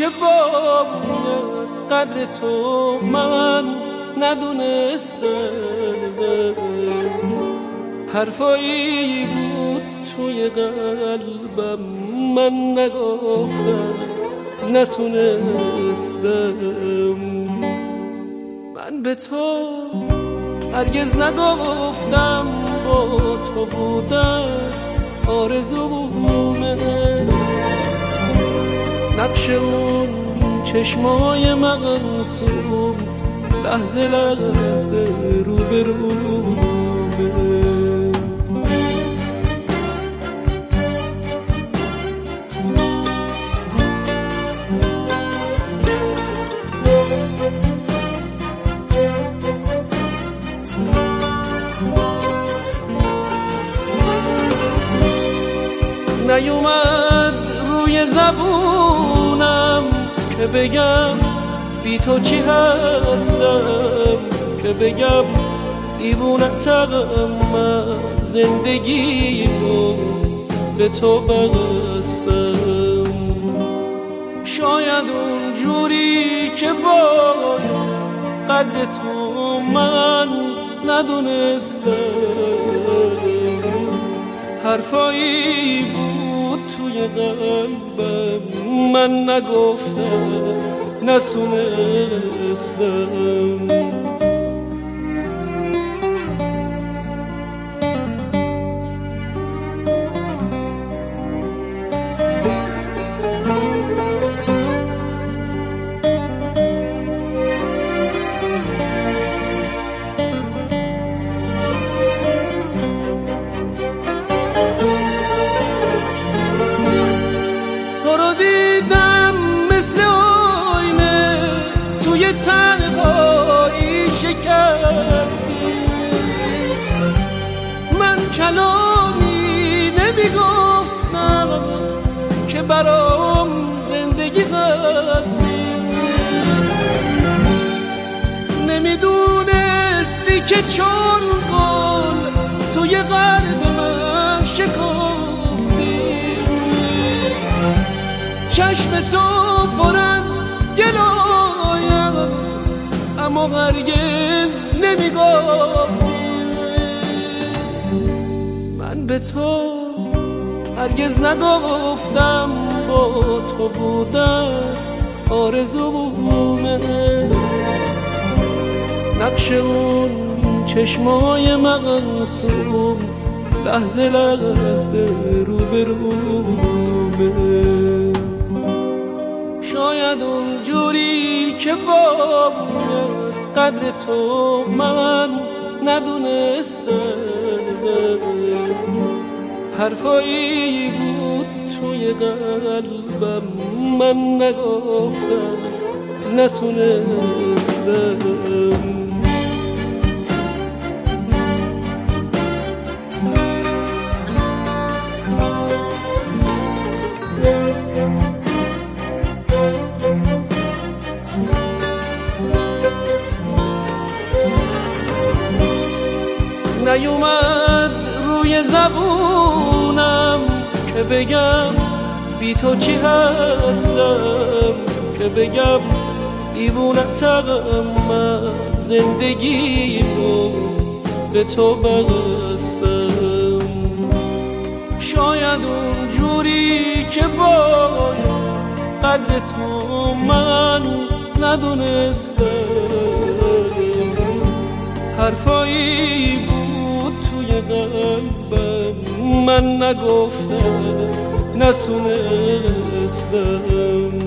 باید قدر تو من ندونستم، حرفایی بود توی قلبم من نگفتم نتونستم. من به تو هرگز نگفتم با تو بودن آرزومه، نقش اون چشمای مقصوم لحظه لحظه روبرومه. نیومد روی زبونم که بگم بی تو چی هستم، که بگم دیوونتم من زندگی رو به تو بستم. شاید اون جوری که باید قدر تو من ندونستم، حرفایی بود توی قلبم من نگفتم نتونستم. تنهایی شکستی، من کلامی نمیگفتم که برام زندگی هستی، نمیدونستی که چون گل توی قلب من شکفتی، چشم تو پر از گلایم اما هرگز نمیگفتی. من به تو هرگز نگفتم با تو بودن آرزومه، نقش اون چشمای مقصوم لحظه لحظه روبرومه. شاید اون جوری که باید قدر تو من ندونستم، حرفایی بود توی قلبم من نگفتم نتونستم. نیومد روی زبونم که بگم بی تو چی هستم، که بگم دیوونتم من زندگی رو به تو بستم. شاید اون جوری که باید قدر تو من ندونستم، حرفایی بود توی قلبم من نگفتم نتونستم.